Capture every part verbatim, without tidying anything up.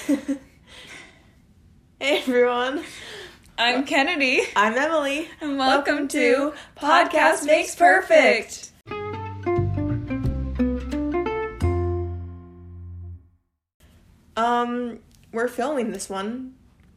Hey everyone. I'm Kennedy. I'm Emily. And welcome, welcome to Podcast Makes Perfect. Um, we're filming this one.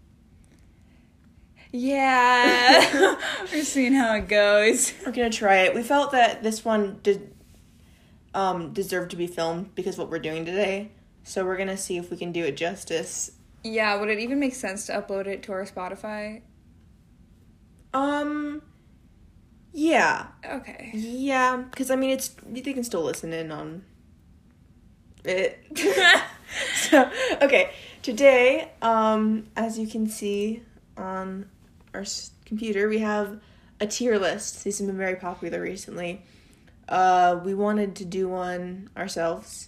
Yeah. We're seeing how it goes. We're gonna try it. We felt that this one did um deserved to be filmed because of what we're doing today. So we're gonna see if we can do it justice. Yeah, would it even make sense to upload it to our Spotify? Um, yeah. Okay. Yeah, because, I mean, it's, they can still listen in on it. So, okay, today, um, as you can see on our s- computer, we have a tier list. These have been very popular recently. Uh, we wanted to do one ourselves.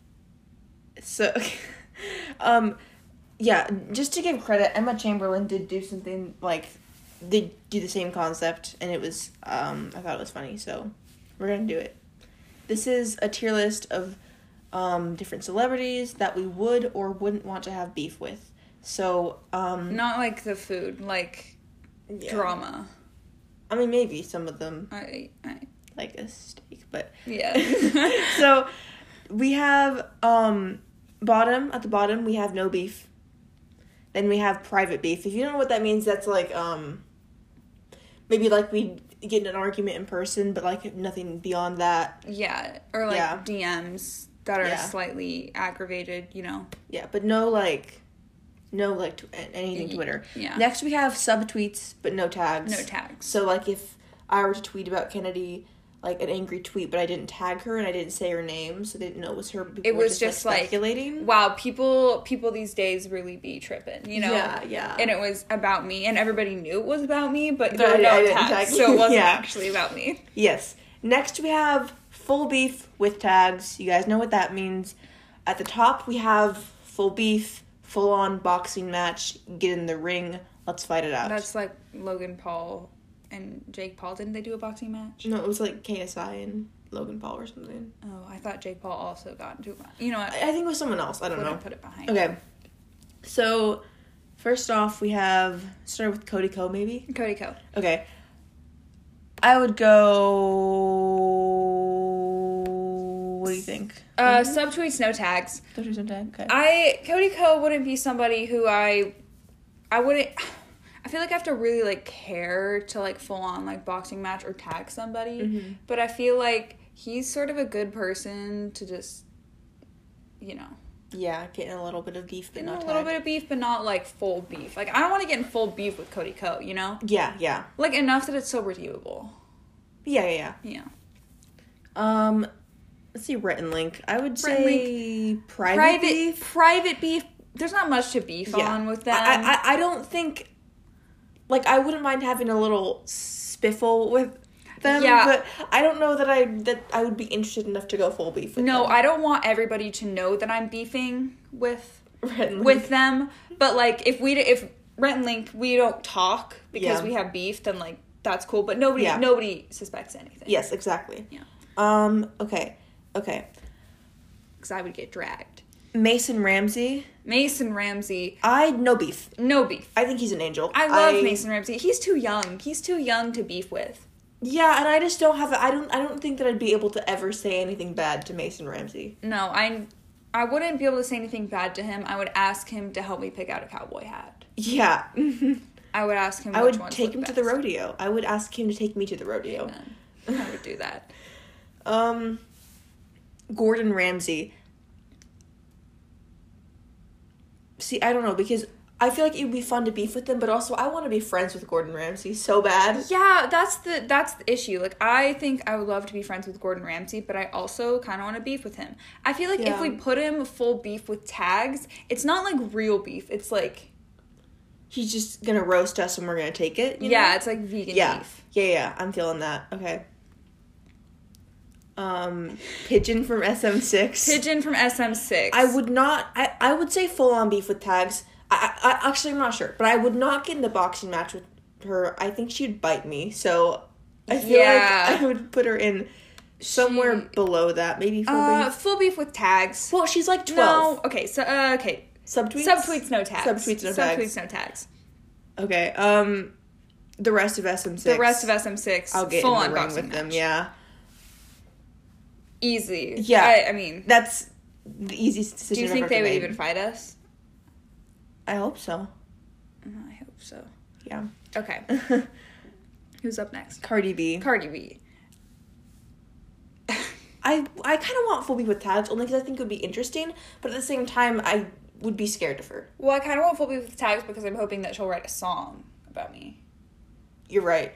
So, um... Yeah, just to give credit, Emma Chamberlain did do something, like, they do the same concept, and it was, um, I thought it was funny, so we're gonna do it. This is a tier list of, um, different celebrities that we would or wouldn't want to have beef with. So, um... Not like the food, like, yeah. Drama. I mean, maybe some of them. I, I... Like a steak, but... Yeah. So, we have, um, bottom, at the bottom, we have no beef. Then we have private beef. If you don't know what that means, that's like, um, maybe like we get in an argument in person, but like nothing beyond that. Yeah, or like yeah. D Ms that are yeah. slightly aggravated, you know. Yeah, but no like, no like tw- anything Twitter. Yeah. Next we have subtweets, but no tags. No tags. So like if I were to tweet about Kennedy, like an angry tweet, but I didn't tag her and I didn't say her name, so they didn't know it was her. It was just, just like, speculating. Like, wow, people people these days really be tripping, you know? Yeah, yeah. And it was about me, and everybody knew it was about me, but, but there were no I, I tags, tag so it wasn't yeah. actually about me. Yes. Next we have full beef with tags. You guys know what that means. At the top we have full beef, full on boxing match, get in the ring, let's fight it out. That's like Logan Paul and Jake Paul. Didn't they do a boxing match? No, it was like K S I and Logan Paul or something. Oh, I thought Jake Paul also got into a match. You know what? I, I think it was someone else. I don't Put know. It, put it behind. Okay. So, first off, we have, start with Cody Ko, maybe? Cody Ko. Okay. I would go... What do you think? Uh, mm-hmm. Subtweets, no tags. Subtweets, no tags, okay. I, Cody Ko wouldn't be somebody who I, I wouldn't... I feel like I have to really, like, care to, like, full-on, like, boxing match or tag somebody. Mm-hmm. But I feel like he's sort of a good person to just, you know. Yeah, getting a little bit of beef, but getting not a tag. little bit of beef, but not, like, full beef. Like, I don't want to get in full beef with Cody Ko, you know? Yeah, yeah. Like, enough that it's so redeemable. Yeah, yeah, yeah. Yeah. Um, let's see, Rhett and Link. I would Rhett say private, private beef. Private beef. There's not much to beef yeah. on with them. I, I, I don't think... Like, I wouldn't mind having a little spiffle with them, yeah. but I don't know that I that I would be interested enough to go full beef with no, them. I don't want everybody to know that I'm beefing with Rhett and Link. with them. But, like, if we if Rhett and Link, we don't talk because yeah. we have beef, then, like, that's cool. But nobody yeah. nobody suspects anything. Yes, exactly. Yeah. Um, okay. Okay. Because I would get dragged. Mason Ramsey. Mason Ramsey. I, no beef. No beef. I think he's an angel. I love I, Mason Ramsey. He's too young. He's too young to beef with. Yeah, and I just don't have, I don't, I don't think that I'd be able to ever say anything bad to Mason Ramsey. No, I, I wouldn't be able to say anything bad to him. I would ask him to help me pick out a cowboy hat. Yeah. I would ask him I which would ones take look him best. to the rodeo. I would ask him to take me to the rodeo. Amen. I would do that. Um, Gordon Ramsay. See, I don't know, because I feel like it would be fun to beef with them, but also I want to be friends with Gordon Ramsay so bad. Yeah, that's the that's the issue. Like, I think I would love to be friends with Gordon Ramsay, but I also kind of want to beef with him. I feel like yeah. if we put him full beef with tags, it's not like real beef. It's like... He's just going to roast us and we're going to take it, you Yeah, know? it's like vegan yeah. beef. Yeah, yeah, I'm feeling that. Okay. Um, Pigeon from S M six. Pigeon from S M six. I would not, I, I would say full on beef with tags. I, I, I actually, I'm not sure, but I would not get in the boxing match with her. I think she'd bite me, so I feel Yeah. like I would put her in somewhere She- below that, maybe full Uh, beef. full beef with tags. Well, she's like twelve. No, okay, so, uh, okay. Subtweets? Subtweets, no tags. Subtweets, no tags. Subtweets, no tags. Okay, um, the rest of S M six. The rest of S M six, I'll get full in on the ring boxing with them, match. yeah. Easy. Yeah. I, I mean... That's the easiest decision Do you I've think ever they would made. even fight us? I hope so. I hope so. Yeah. Okay. Who's up next? Cardi B. Cardi B. I I kind of want full beef with tags only because I think it would be interesting, but at the same time, I would be scared of her. Well, I kind of want full beef with tags because I'm hoping that she'll write a song about me. You're right.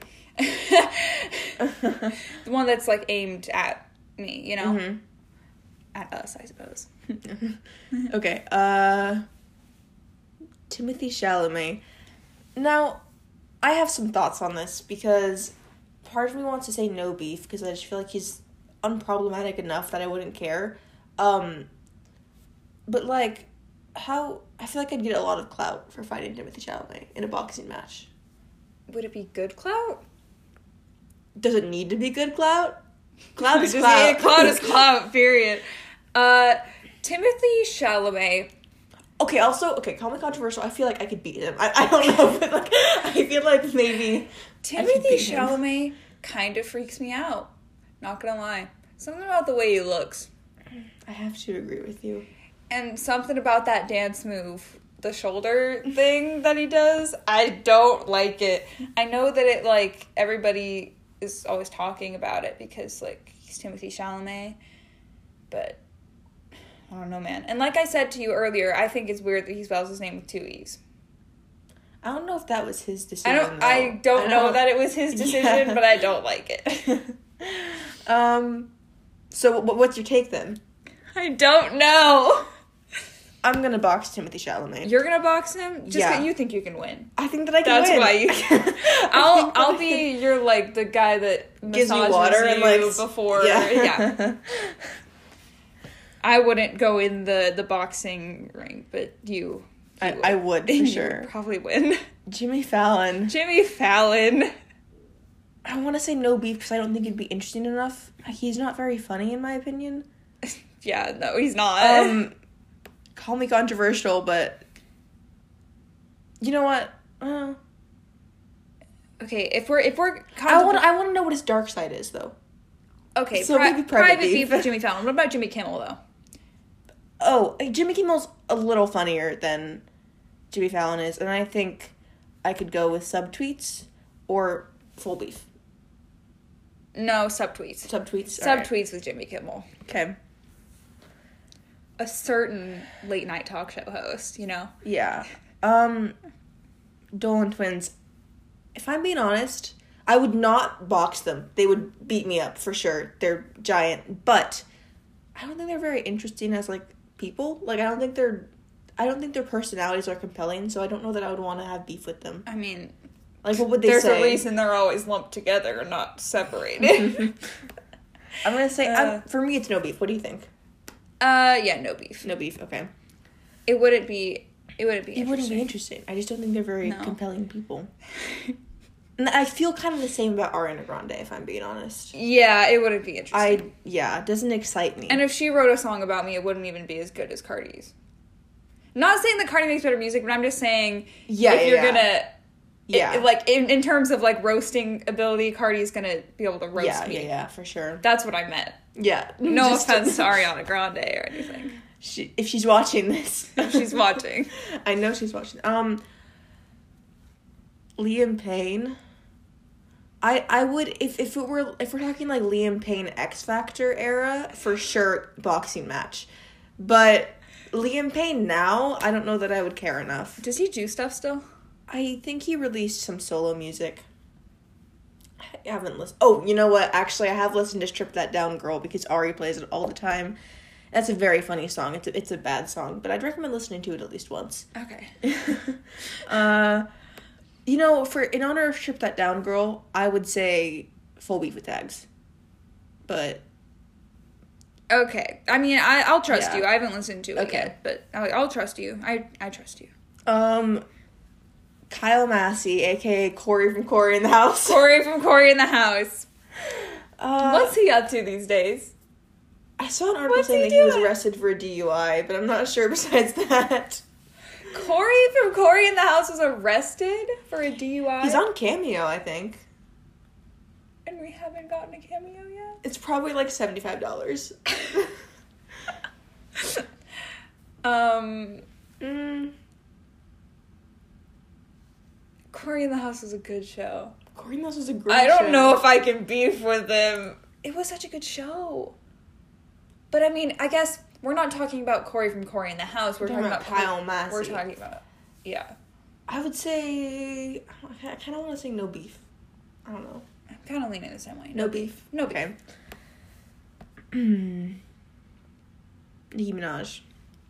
The one that's like aimed at me, you know? Mm-hmm. At us, I suppose. Okay, uh... Timothy Chalamet. Now, I have some thoughts on this because part of me wants to say no beef because I just feel like he's unproblematic enough that I wouldn't care. Um, but, like, how... I feel like I'd get a lot of clout for fighting Timothy Chalamet in a boxing match. Would it be good clout? Does it need to be good clout? Clout is Just- clout. yeah, clout is clout, period. Uh, Timothy Chalamet. Okay, also, okay, call me controversial. I feel like I could beat him. I, I don't know, but, like, I feel like maybe Timothy beat him. Chalamet kind of freaks me out. Not gonna lie. Something about the way he looks. I have to agree with you. And something about that dance move, the shoulder thing that he does, I don't like it. I know that it, like, everybody is always talking about it because, like, he's Timothy Chalamet. But, I don't know, man. And like I said to you earlier, I think it's weird that he spells his name with two E's. I don't know if that was his decision. I don't, though. I don't I know don't- that it was his decision, Yeah. but I don't like it. um, so wh- what's your take then? I don't know. I'm gonna box Timothy Chalamet. You're gonna box him? Just Yeah. that you think you can win. I think that I can That's win. why you can. I'll I'll be your like the guy that Gives you massages water and, you like, before. Yeah. Yeah. I wouldn't go in the, the boxing ring, but you. I, you I would for You would sure. probably win. Jimmy Fallon. Jimmy Fallon. I want to say no beef because I don't think it'd be interesting enough. He's not very funny in my opinion. Yeah, no, he's not. Um, call me controversial, but you know what? Uh, okay, if we're if we're I want I want to know what his dark side is though. okay, so pri- maybe private, private beef beef. with Jimmy Fallon. What about Jimmy Kimmel though? Oh, Jimmy Kimmel's a little funnier than Jimmy Fallon is, and I think I could go with subtweets or full beef. No, subtweets. Subtweets. Subtweets with Jimmy Kimmel. Okay. A certain late night talk show host, you know? Yeah. Um, Dolan twins. If I'm being honest, I would not box them. They would beat me up for sure. They're giant, but I don't think they're very interesting as like people. Like I don't think they're, I don't think their personalities are compelling. So I don't know that I would want to have beef with them. I mean, Like what would they there's say? a reason they're always lumped together and not separated. I'm gonna say Uh, I'm, for me it's no beef. What do you think? uh, yeah, no beef. No beef. Okay. It wouldn't be. It wouldn't be. It wouldn't be interesting. interesting. I just don't think they're very No. compelling people. And I feel kind of the same about Ariana Grande, if I'm being honest. Yeah, it wouldn't be interesting. I yeah, it doesn't excite me. And if she wrote a song about me, it wouldn't even be as good as Cardi's. Not saying that Cardi makes better music, but I'm just saying yeah, if yeah, you're yeah. gonna, yeah, it, like in, in terms of like roasting ability, Cardi's gonna be able to roast yeah, me. yeah, yeah, for sure. That's what I meant. Yeah, No Just- offense to Ariana Grande or anything. She, if she's watching this, If she's watching. I know she's watching. Um, Liam Payne. I I would if if it were if we're talking like Liam Payne X Factor era for sure boxing match, but Liam Payne now I don't know that I would care enough. Does he do stuff still? I think he released some solo music. I haven't listened. Oh, you know what? Actually, I have listened to "Strip That Down, Girl" because Ari plays it all the time. That's a very funny song. It's a, it's a bad song, but I'd recommend listening to it at least once. Okay. uh, you know, for in honor of "Strip That Down, Girl," I would say full beef with tags. But Okay. I mean, I, I'll trust Yeah. you. I haven't listened to it Okay. yet, but I, I'll trust you. I, I trust you. um, Kyle Massey, aka Corey from Corey in the House. Corey from Corey in the House. Uh, What's he up to these days? I saw an article What's saying he that he was doing? arrested for a D U I, but I'm not sure besides that. Corey from Corey in the House was arrested for a D U I. He's on Cameo, I think. And we haven't gotten a cameo yet? It's probably like seventy-five dollars. um, mm. Corey in the House was a good show. Corey in the House was a great I don't show. know if I can beef with them. It was such a good show. But I mean, I guess we're not talking about Corey from Corey in the House. We're, We're talking, talking about about Kyle Massey. We're talking about, yeah. I would say, I kind of want to say no beef. I don't know. I'm kind of leaning the same way. No, no beef. beef. No beef. Okay. Nicki Minaj.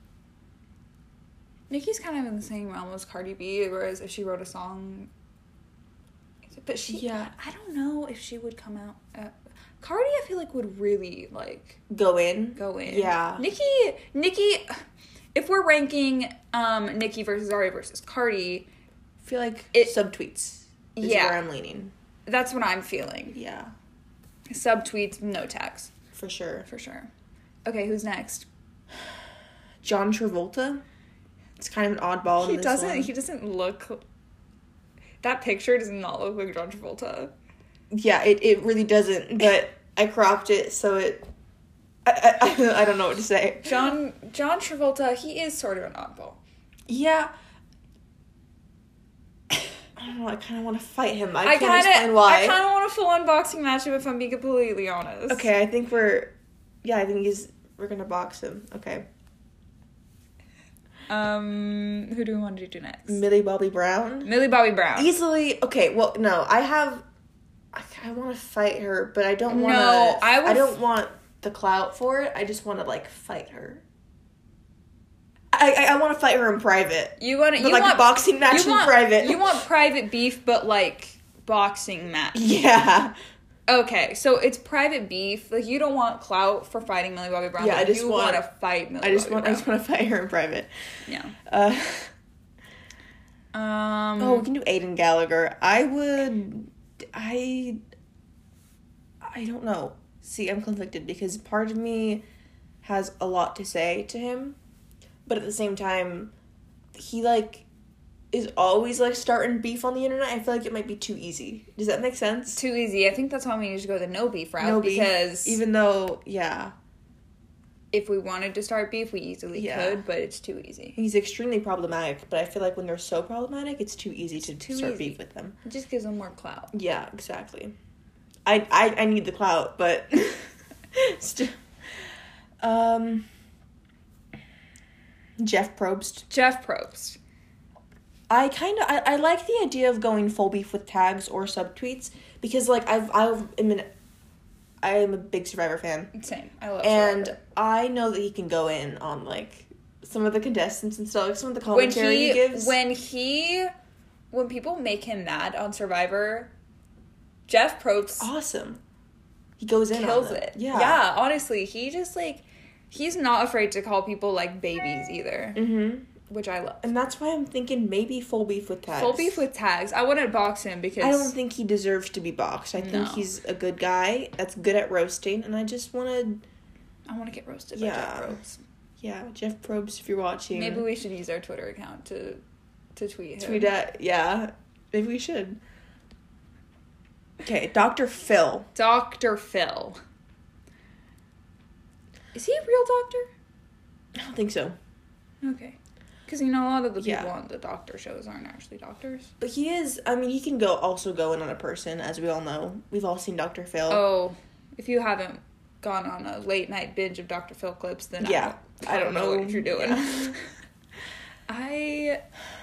Nicki's kind of in the same realm as Cardi B, whereas if she wrote a song, but she, yeah, I don't know if she would come out. Uh, Cardi, I feel like would really like go in. Go in. Yeah. Nicki, Nicki. If we're ranking um Nicki versus Ari versus Cardi, I feel like it subtweets is yeah, where I'm leaning. That's what I'm feeling. Yeah. Subtweets, no tags. For sure. For sure. Okay, who's next? John Travolta. It's kind of an oddball. He in this doesn't. one. He doesn't look. That picture does not look like John Travolta. Yeah, it, it really doesn't. But I cropped it so it. I, I I don't know what to say. John John Travolta. He is sort of an oddball. Yeah. I don't know. I kind of want to fight him. I, I can't kinda, explain why. I kind of want a full unboxing match him if I'm being completely honest. Okay, I think we're. Yeah, I think he's. We're gonna box him. Okay. Um, who do we want to do next? Millie Bobby Brown. Millie Bobby Brown. Easily. Okay. Well, no. I have. I, I want to fight her, but I don't want to. No, I would I don't want the clout for it. I just want to like fight her. I I, I want to fight her in private. You want to But, you like want a boxing match you in want, private. You want private beef, but like boxing match. Yeah. Okay, so it's private beef. Like you don't want clout for fighting Millie Bobby Brown. Yeah, like, I just you want to fight Millie I just Bobby want Brown. I just want to fight her in private. Yeah. Uh, um. oh, we can do Aiden Gallagher. I would. I. I don't know. See, I'm conflicted because part of me has a lot to say to him, but at the same time, he like is always like starting beef on the internet. I feel like it might be too easy. Does that make sense? Too easy. I think that's why we need to go the no beef route No beef, because even though, yeah, if we wanted to start beef, we easily Yeah. could, but it's too easy. he's extremely problematic. But I feel like when they're so problematic, it's too easy to too start easy. beef with them. It just gives them more clout. Yeah, exactly. I I, I need the clout, but still. Um, Jeff Probst. Jeff Probst. I kind of I, I like the idea of going full beef with tags or subtweets because like I've I've I mean I am a big Survivor fan. Same. I love And Survivor. I know that he can go in on like some of the contestants and stuff, like some of the When commentary he, he gives. when he, when people make him mad on Survivor, Jeff Probst awesome. He goes in kills on them. it. Yeah. Yeah, honestly, he just like, he's not afraid to call people like babies either, Mm-hmm. which I love. And that's why I'm thinking maybe full beef with tags. Full beef with tags. I wouldn't box him because I don't think he deserves to be boxed. I think No. he's a good guy that's good at roasting, and I just want to, I want to get roasted Yeah. by Jeff Probst. yeah, Jeff Probst, if you're watching. Maybe we should use our Twitter account to to tweet him. Tweet at, yeah, maybe we should. Okay, Doctor Phil. Doctor Phil. Is he a real doctor? I don't think so. Okay. Because, you know, a lot of the people Yeah. on the doctor shows aren't actually doctors. But he is, I mean, he can go also go in on a person, as we all know. We've all seen Doctor Phil. Oh, if you haven't gone on a late night binge of Doctor Phil clips, then Yeah, I don't, I don't know, what you're doing. Yeah. I...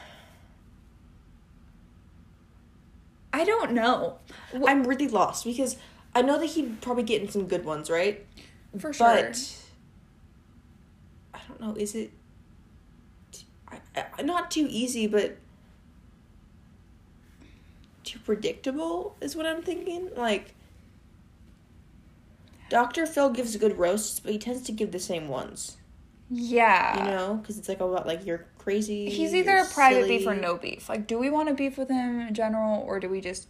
I don't know. Wh- I'm really lost because I know that he'd probably get in some good ones, right? For sure. But I don't know, is it I, I, not too easy, but too predictable is what I'm thinking. Like, Doctor Phil gives good roasts, but he tends to give the same ones. Yeah. You know? Because it's like a lot like, you're crazy. He's either you're a private silly. beef or no beef. Like, do we want to beef with him in general, or do we just...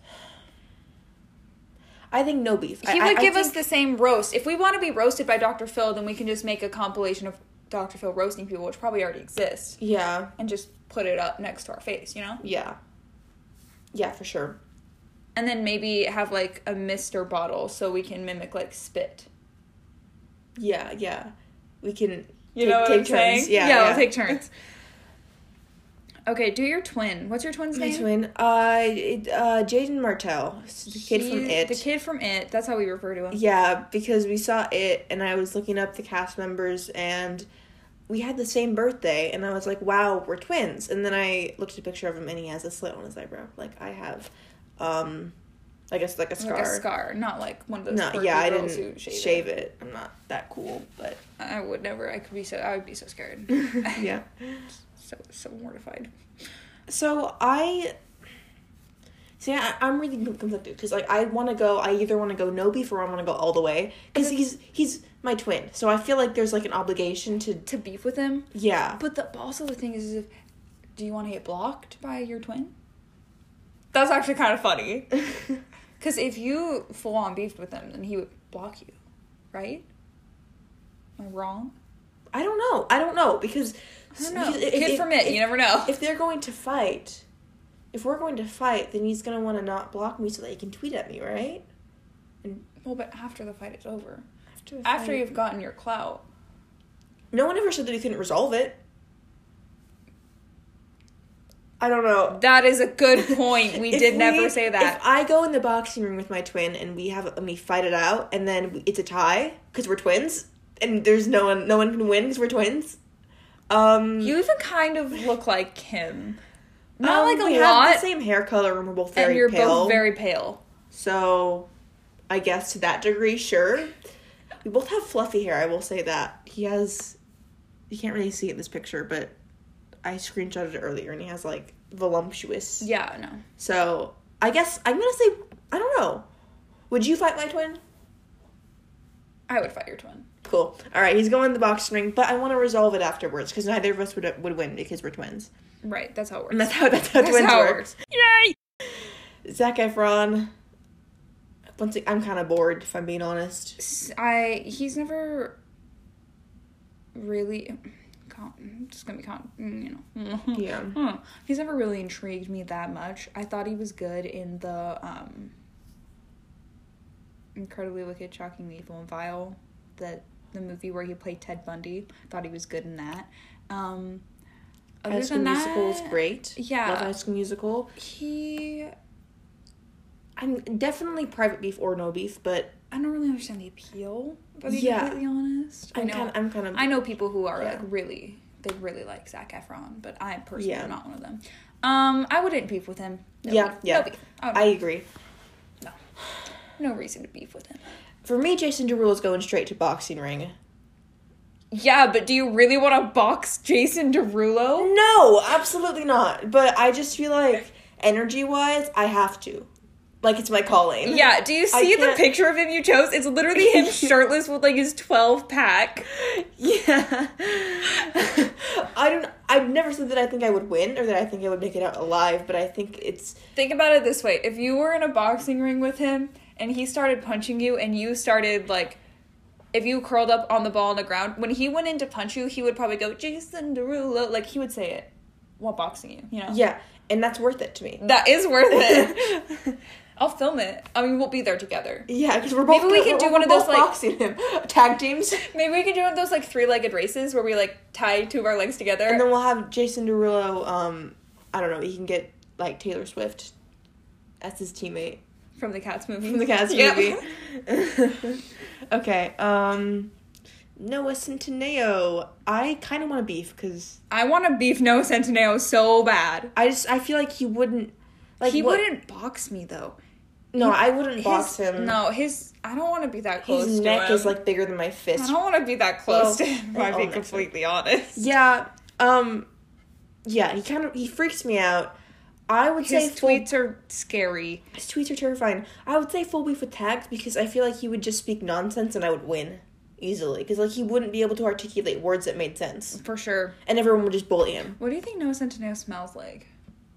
I think no beef. He I, would I, give I us think, the same roast. If we want to be roasted by Doctor Phil, then we can just make a compilation of Doctor Phil roasting people, which probably already exists, Yeah. and just put it up next to our face, you know? Yeah. Yeah, for sure. And then maybe have, like, a mister bottle so we can mimic, like, spit. Yeah, yeah. We can You take, know what take I'm turns. saying? Yeah, yeah, yeah. we'll take turns. Okay, do your twin. What's your twin's My name? twin. Uh, it, uh, Jaden Martell. The kid from He- It. The kid from It. That's how we refer to him. Yeah, because we saw It, and I was looking up the cast members, and we had the same birthday, and I was like, wow, we're twins. And then I looked at a picture of him, and he has a slit on his eyebrow, like I have. Um, I guess like a scar. Like a scar, not like one of those No, quirky yeah, I girls didn't who shave, shave it. it. I'm not that cool, but I would never. I could be so. I would be so scared. yeah. So so mortified. So I see. I, I'm really conflicted because like I want to go. I either want to go no beef or I want to go all the way because he's he's my twin. So I feel like there's like an obligation to To beef with him. yeah. But the also the thing is, is if, do you want to get blocked by your twin? That's actually kind of funny. Because if you full on beefed with him, then he would block you, right? Am I wrong? I don't know. I don't know because I don't know. because if- Kid if- from It, if- you never know. If they're going to fight, if we're going to fight, then he's gonna want to not block me so that he can tweet at me, right? Well, but after the fight is over, After the after fight- you've gotten your clout, no one ever said that we couldn't resolve it. I don't know. that is a good point. We If did we- never say that. If I go in the boxing ring with my twin and we have and we fight it out and then we, it's a tie because we're twins and there's no one no one can win because we're twins. Um, You even kind of look like him. Not um, like a we lot. have the same hair color and we're both very and you're pale. both very pale. So, I guess to that degree, sure. We both have fluffy hair. I will say that he has. You can't really see it in this picture, but I screenshotted it earlier, and he has like voluptuous. Yeah, no. So I guess I'm gonna say I don't know. Would you fight my twin? I would fight your twin. Cool. All right, he's going in the boxing ring, but I want to resolve it afterwards because neither of us would would win because we're twins, Right, that's how it works. and that's how that's how That's twins how it work. works. Yay! Zac Efron. Once I'm kind of bored, if I'm being honest. I he's never really. Con, just gonna be con, you know. Yeah. Huh. He's never really intrigued me that much. I thought he was good in the um. Incredibly Wicked, Shockingly Evil, and Vile, that the movie where he played Ted Bundy. Thought he was good in that. Um, other High School than Musical is that, great. yeah. Love High School Musical. He. I'm definitely private beef or no beef, but I don't really understand the appeal. If I'm being Yeah. completely honest. I I'm know. kind of I'm kind of I know people who are Yeah. like really, they really like Zac Efron, but I personally Yeah. am not one of them. Um, I wouldn't beef with him. No Yeah, beef. yeah. No beef. I, would- I agree. no, no reason to beef with him. For me, Jason Derulo's going straight to boxing ring. Yeah, but do you really want to box Jason Derulo? No, absolutely not. But I just feel like energy wise, I have to. Like it's my calling. Yeah, do you I see the can't- picture of him you chose? It's literally him shirtless with like his twelve pack. Yeah. I don't. I've never said that I think I would win or that I think I would make it out alive, but I think it's Think about it this way. If you were in a boxing ring with him and he started punching you and you started like, if you curled up on the ball on the ground, when he went in to punch you, he would probably go, Jason Derulo. Like he would say it while boxing you, you know? yeah, and that's worth it to me. That is worth it. I'll film it. I mean, we'll be there together. Yeah, because we're both. Maybe we can we're- do we're one of both those, like- boxing him tag teams, Maybe we could do one of those like three-legged races where we like tie two of our legs together. and then we'll have Jason Derulo. Um, I don't know. He can get like Taylor Swift as his teammate from the Cats movie. from the Cats Yep. movie. Okay. Um, Noah Centineo. I kind of want to beef because I want to beef Noah Centineo so bad. I just I feel like he wouldn't. Like he what- wouldn't box me though. No, He- I wouldn't box His- him. No, his I don't want to be that close His to neck him. is like bigger than my I fist. don't want to be that close Well, to him, if I'll I'm being next week. completely honest. Yeah. Um. Yeah, he kind of he freaks me out. I would say His full, tweets are scary. his tweets are terrifying. I would say full beef with tags because I feel like he would just speak nonsense and I would win easily because like he wouldn't be able to articulate words that made sense For sure. and everyone would just bully him. What do you think Noah Centineo smells like?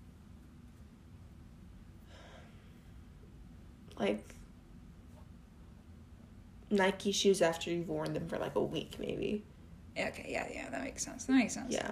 Like Nike shoes after you've worn them for like a week maybe. Yeah, okay, yeah, yeah, that makes sense. That makes sense. Yeah.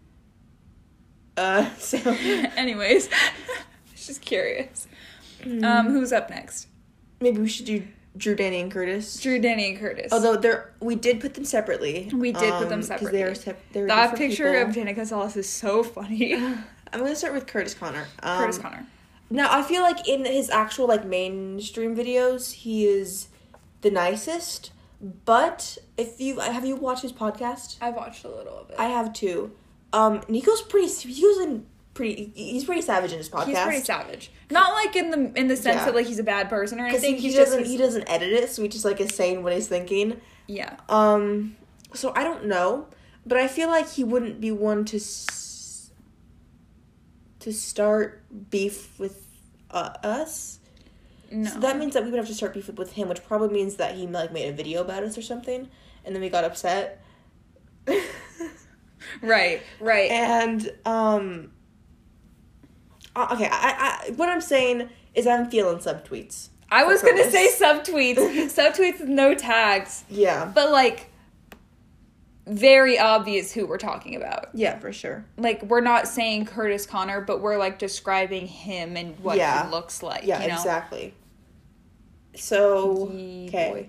Uh, so. Anyways, just curious. Mm. Um, who's up next? Maybe we should do Drew, Danny, and Curtis. Drew, Danny, and Curtis. Although they're, we did put them separately. We did put them um, separately. They are sep- they're that picture people. of Danny Gonzalez is so funny. I'm gonna start with Curtis Connor. Um, Curtis Connor. Now, I feel like in his actual, like, mainstream videos, he is the nicest. But if you... Have you watched his podcast? I've watched a little of it. I have, too. Um, Nico's pretty... He goes in pretty... He's pretty savage in his podcast. He's pretty savage. Not, like, in the in the sense Yeah. that, like, he's a bad person or anything. Because he, he, he's doesn't, just... he doesn't edit it, so he just, like, is saying what he's thinking. Yeah. Um, so I don't know. But I feel like he wouldn't be one to... S- to start beef with uh, us. No. So that means that we would have to start beef with, with him, which probably means that he like made a video about us or something, and then we got upset. Right, right. And um. uh, Okay, I, I what I'm saying is I'm feeling subtweets. I was for gonna Curtis. say subtweets. Subtweets with no tags. Yeah. But, like, very obvious who we're talking about. Yeah, for sure. Like, we're not saying Curtis Connor, but we're, like, describing him and what Yeah. he looks like, Yeah, you know? exactly. So, Yee okay. boy.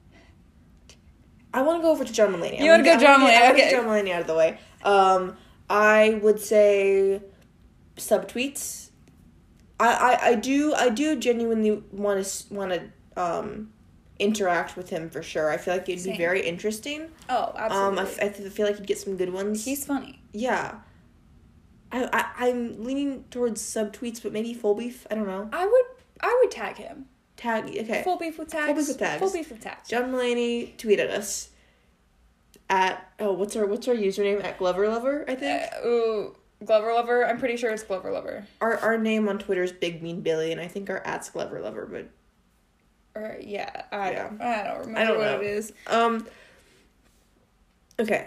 I want to go over to John Mulaney. You wanna go John Mulaney, I want to okay. get John Mulaney out of the way. Um, I would say subtweets. I, I, I do I do genuinely want to want to um interact with him for sure. I feel like it'd Same. be very interesting. Oh, absolutely. Um, I, f- I th- feel like he'd get some good ones. He's funny. Yeah. I, I I'm leaning towards subtweets, but maybe full beef. I don't know. I would I would tag him. Tag. Okay. Full beef with tags. Full beef with tags. Full beef with tags. John Mulaney tweeted us at oh what's our what's our username at Glover Lover, I think. Uh, ooh, Glover Lover. I'm pretty sure it's Glover Lover. Our our name on Twitter is Big Mean Billy, and I think our at's Glover Lover, but Or yeah, I Yeah. don't. I don't remember I don't what know. it is. um. Okay.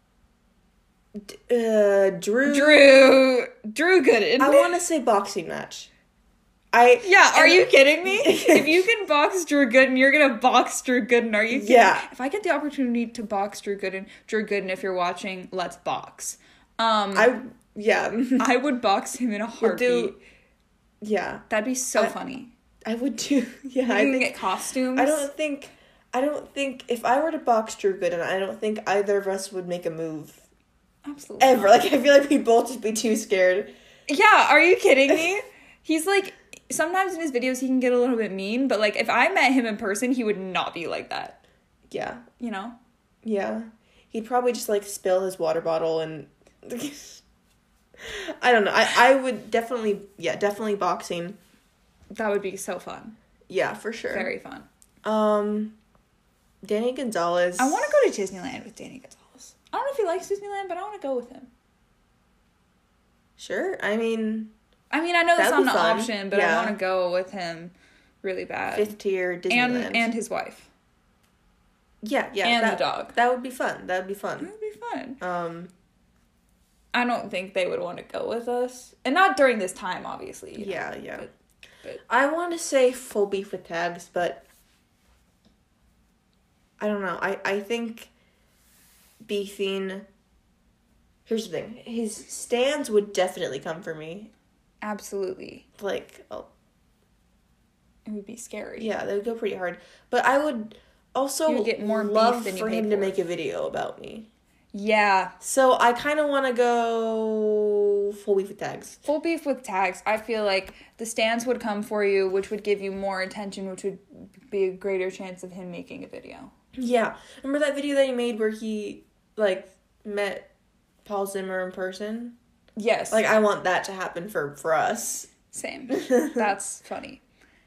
D- uh, Drew. Drew Drew Gooden. I want to say boxing match. I Yeah, are and- you kidding me? If you can box Drew Gooden, you're gonna box Drew Gooden. Are you kidding? Yeah. If I get the opportunity to box Drew Gooden, Drew Gooden, if you're watching, let's box. Um, I yeah. I would box him in a would heartbeat. do. Yeah, That'd be so I- funny. I would do. Yeah, You I can think. get costumes. I don't think. I don't think if I were to box Drew Gooden, I don't think either of us would make a move Absolutely ever. not. Like I feel like we'd both just be too scared. Yeah, are you kidding me? He's like, sometimes in his videos he can get a little bit mean, but like if I met him in person, he would not be like that. Yeah, You know? yeah. He'd probably just like spill his water bottle and. I don't know. I I would definitely yeah definitely boxing. That would be so fun. Yeah, for sure. Very fun. Um, Danny Gonzalez. I want to go to Disneyland with Danny Gonzalez. I don't know if he likes Disneyland, but I want to go with him. Sure. I mean, I mean, I know that's That'd not be an fun. option, but Yeah. I want to go with him really bad. fifth tier Disneyland. and and his wife. yeah, yeah. and that, the dog. That would be fun. That would be That fun. would be fun. Um, I don't think they would want to go with us, and not during this time, obviously. you know, yeah, yeah. but- but- I want to say full beef with tags, but I don't know. I, I think beefing. Here's the thing. His stands would definitely come for me. Absolutely, Like, oh, it would be scary. yeah, they would go pretty hard. But I would also You would get more beef love than you for paid him to for. make a video about me. Yeah, So I kind of want to go full beef with tags. full beef with tags. I feel like the stands would come for you, which would give you more attention, which would be a greater chance of him making a video. Yeah. Remember that video that he made where he, like, met Paul Zimmer in person? Yes, Like, I want that to happen for, for us. same. That's funny.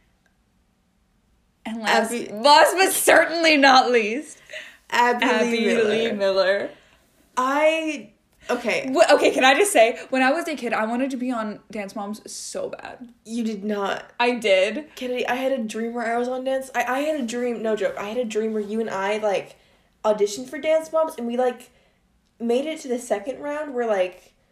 And last, Abby- last but certainly not least, Abby, Abby Lee Miller. Lee Miller. I... Okay. Wh- Okay, can I just say, when I was a kid, I wanted to be on Dance Moms so bad. You did not. I did. Kennedy, I had a dream where I was on Dance... I, I had a dream... No joke. I had a dream where you and I, like, auditioned for Dance Moms, and we, like, made it to the second round where, like...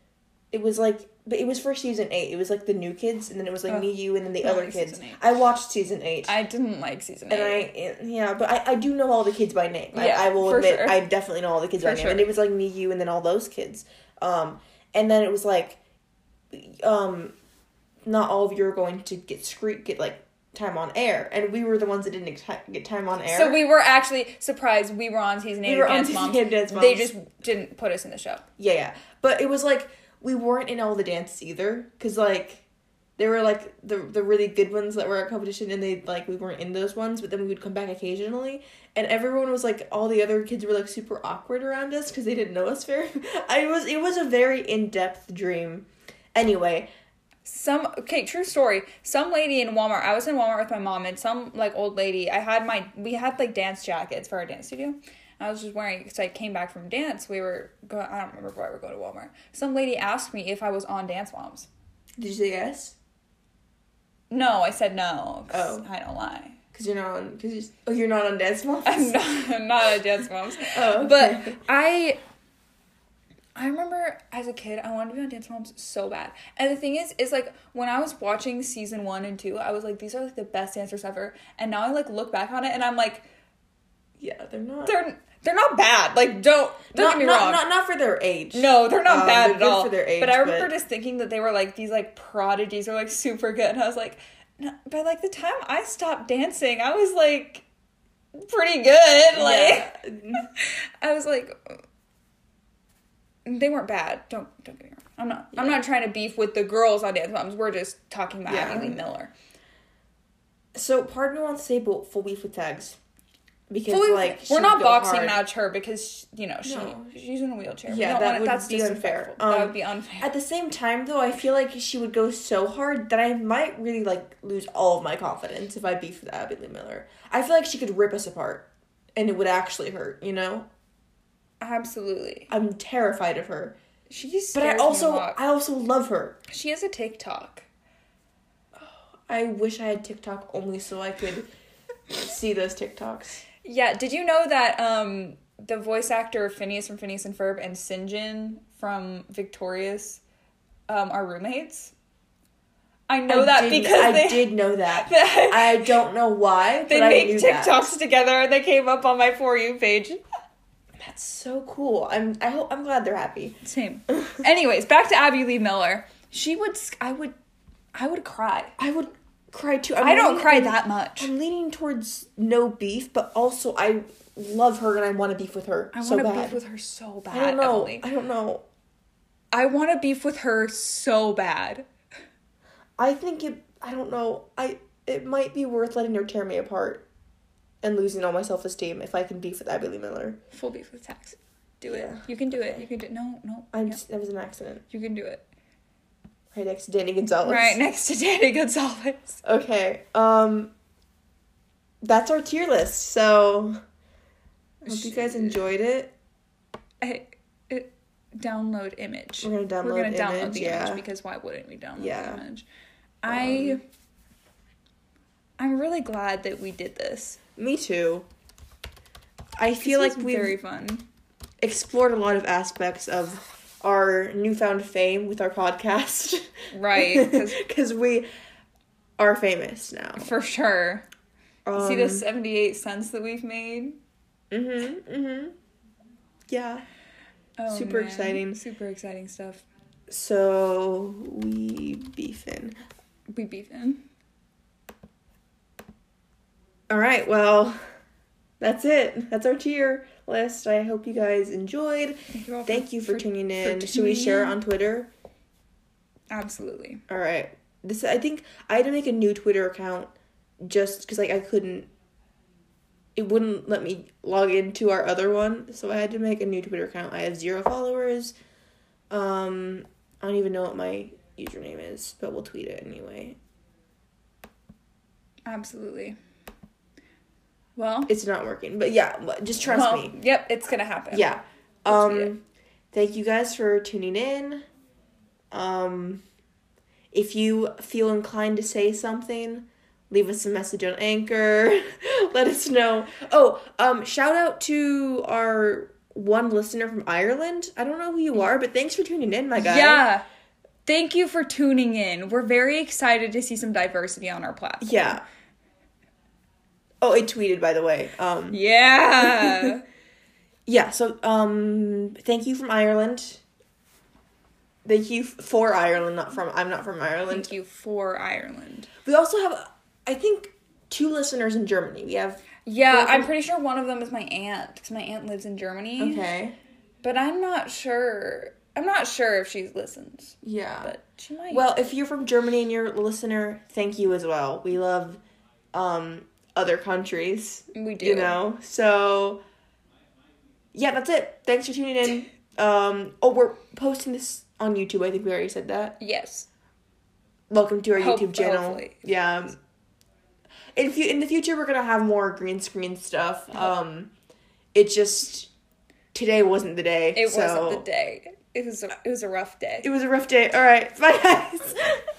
it was like, but it was for season eight. It was like the new kids, and then it was like Oh, me, you, and then the I other like kids. season eight. I watched season eight. I didn't like season And eight. I, yeah, but I, I do know all the kids by name. Yeah, I, I will for admit, sure. I definitely know all the kids For by name. sure. And it was like me, you, and then all those kids. Um, and then it was like, um, not all of you are going to get scre- get like time on air, and we were the ones that didn't get time on air. So we were actually surprised we were on season eight We were of on Dance season Moms. eight of Dance Moms. They just didn't put us in the show. Yeah, yeah. But it was like, we weren't in all the dances either, because, like, there were, like, the the really good ones that were at competition, and they, like, we weren't in those ones, but then we would come back occasionally, and everyone was, like, all the other kids were, like, super awkward around us, because they didn't know us very... I was, it was a very in-depth dream. Anyway... Some, okay, true story. Some lady in Walmart, I was in Walmart with my mom, and some, like, old lady, I had my, we had, like, dance jackets for our dance studio. I was just wearing, because I came back from dance, we were, going, I don't remember why we were going to Walmart. Some lady asked me if I was on Dance Moms. Did you say yes? No, I said no, 'cause Oh. I don't lie. Because you're not on... Because you, oh, you're not on Dance Moms? I'm not, I'm not a Dance Moms. Oh, okay. But I... I remember as a kid, I wanted to be on Dance Moms so bad. And the thing is, is like, when I was watching season one and two, I was like, these are like the best dancers ever. And now I like look back on it and I'm like, Yeah, they're not... they're they're not bad. Like, don't, don't not, get me not, wrong. Not, not for their age. No, they're not Um, bad they're at good all. for their age, but I remember but- just thinking that they were like these like prodigies or like super good. And I was like, no, by like the time I stopped dancing, I was like pretty good. Like, Yeah. I was like, they weren't bad. Don't don't get me wrong. I'm not. I'm not trying to beef with the girls on Dance Moms. We're just talking about Yeah. Abby Lee Miller. So part of me wants to say bo- full beef with tags. Because, Fully- like, she we're would not go boxing hard. match her because you know she No. she's in a wheelchair. We Yeah, don't that wanna- would that's be unfair. disrespectful. that Um, would be unfair. At the same time, though, I feel like she would go so hard that I might really, like, lose all of my confidence if I beef with Abby Lee Miller. I feel like she could rip us apart. And it would actually hurt, you know? Absolutely. I'm terrified of her. She's. But I also, I also love her. She has a TikTok. I wish I had TikTok only so I could see those TikToks. Yeah. Did you know that um the voice actor of Phineas from Phineas and Ferb and Sinjin from Victorious um are roommates? I know I that did, because I they did know that. I don't know why, but they I make knew TikToks that. together and they came up on my For You page. That's so cool. I'm. I hope. I'm glad they're happy. Same. Anyways, back to Abby Lee Miller. She would. I would. I would cry. I would cry too. I'm I don't leaning- cry I'm- that much. I'm leaning towards no beef, but also I love her and I want to beef with her I so want to bad. beef with her so bad. I don't know. Emily. I don't know. I want to beef with her so bad. I think it. I don't know. I. It might be worth letting her tear me apart, and losing all my self esteem if I can beef with Abby Lee Miller. Full beef with tax. Do it. Yeah. You can do it. You can do. No, no. I'm. yeah. Just, that was an accident. You can do it. Right next to Danny Gonzalez. Right next to Danny Gonzalez. Okay. Um. That's our tier list. So. I hope you guys enjoyed it. I, it, download image. We're gonna download We're gonna download image, the yeah. image because why wouldn't we download Yeah. the image? I. I'm really glad that we did this. Me too. I feel This like was we've very fun. explored a lot of aspects of our newfound fame with our podcast. Right, 'cause- Because we are famous now. For sure. Um, See the seventy-eight cents that we've made? Mm-hmm, mm-hmm. Yeah. Oh, Super man. exciting. Super exciting stuff. So, we beefin'. We beefing. Alright, well, that's it. That's our tier list. I hope you guys enjoyed. Thank you all Thank you for, tuning in. for Should we tuning share it in. on Twitter? Absolutely. All right. This I think I had to make a new Twitter account just because like I couldn't. It wouldn't let me log into our other one, so I had to make a new Twitter account. I have zero followers. Um, I don't even know what my username is, but we'll tweet it anyway. Absolutely. Well, It's not working, but yeah, just trust well, me. Yep, it's gonna happen. Yeah. We'll tweet it. Um, thank you guys for tuning in. Um, if you feel inclined to say something, leave us a message on Anchor. Let us know. Oh, um, shout out to our one listener from Ireland. I don't know who you are, but thanks for tuning in, my guy. Yeah. thank you for tuning in. We're very excited to see some diversity on our platform. Yeah. Oh, it tweeted, by the way. Um, yeah. yeah, so um, thank you from Ireland. Thank you for Ireland, not from, I'm not from Ireland. Thank you for Ireland. We also have, I think, two listeners in Germany. We have... Yeah, I'm pretty sure one of them is my aunt, because my aunt lives in Germany. Okay. But I'm not sure. I'm not sure if she listens. Yeah. But she might. Well, if you're from Germany and you're a listener, thank you as well. We love um, other countries. We do. You know? So, yeah, that's it. Thanks for tuning in. Um, oh, we're posting this on YouTube. I think we already said that. Yes. Welcome to our Hope, YouTube channel. Hopefully. Yeah. In, fu- in the future, we're going to have more green screen stuff. Um, it just... Today wasn't the day. It so. wasn't the day. It was a, it was a rough day. It was a rough day. All right. Bye, guys.